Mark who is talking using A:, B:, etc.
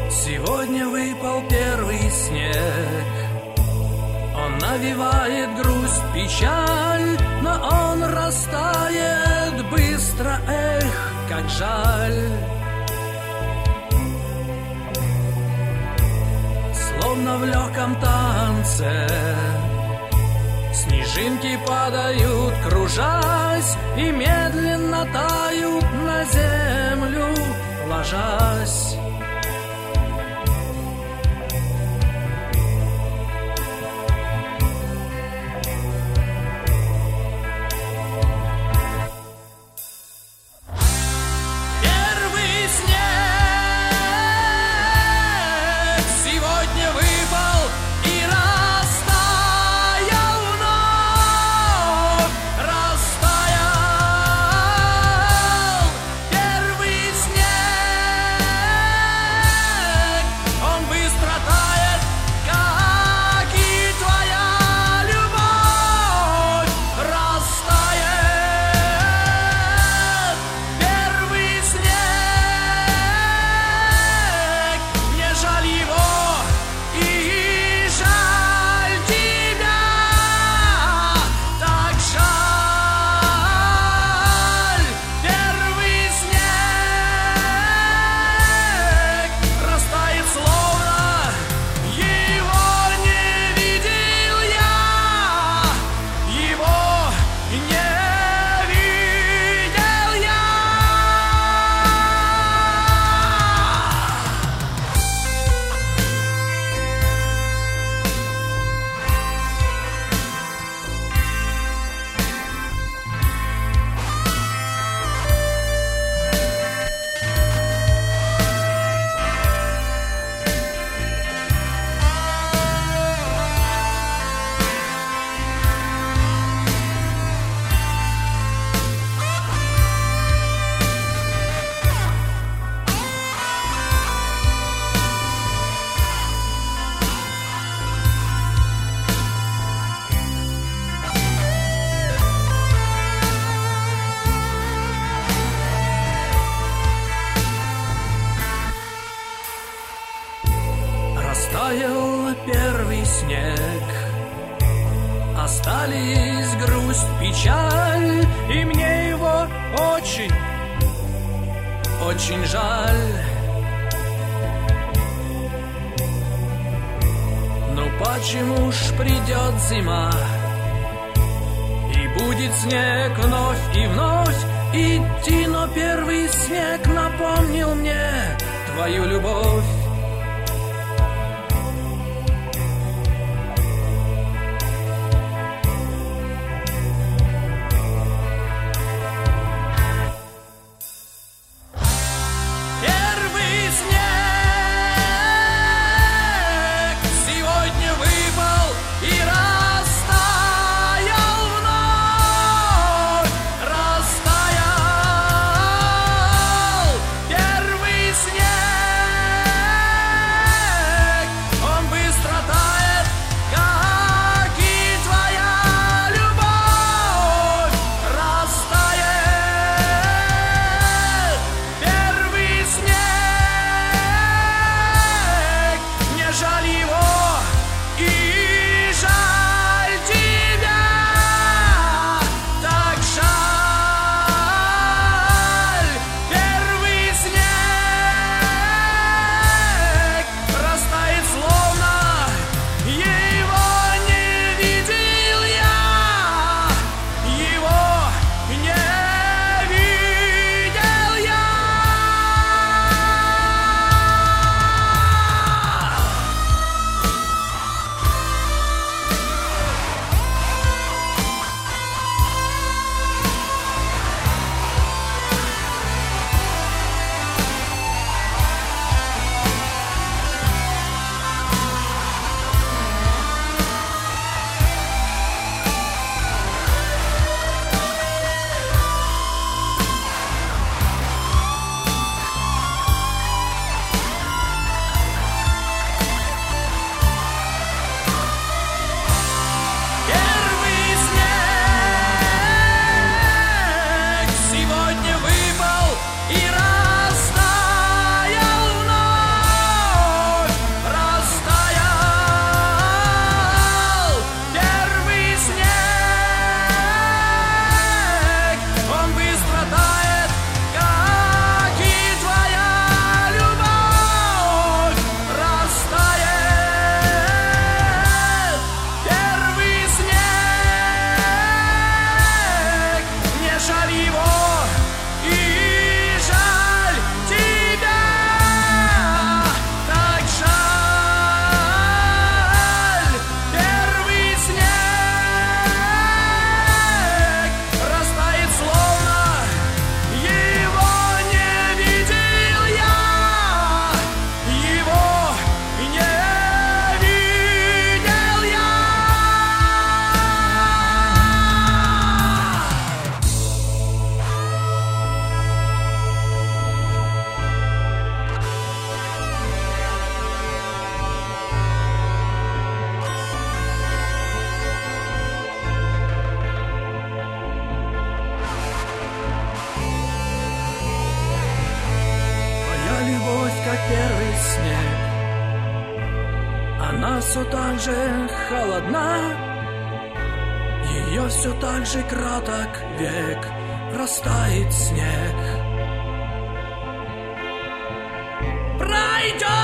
A: Сегодня выпал первый снег. Он навевает грусть, печаль, но он растает быстро, эх, как жаль. Словно в легком танце снежинки падают, кружась, и медленно тают на землю, ложась. Растаял первый снег, остались грусть, печаль, и мне его очень, очень жаль. Ну почему ж придет зима, и будет снег вновь и вновь идти, но первый снег напомнил мне твою любовь.
B: Растаял первый снег.
A: снег. Она все так же холодна, ее все так же краток век, растает снег. Пройдет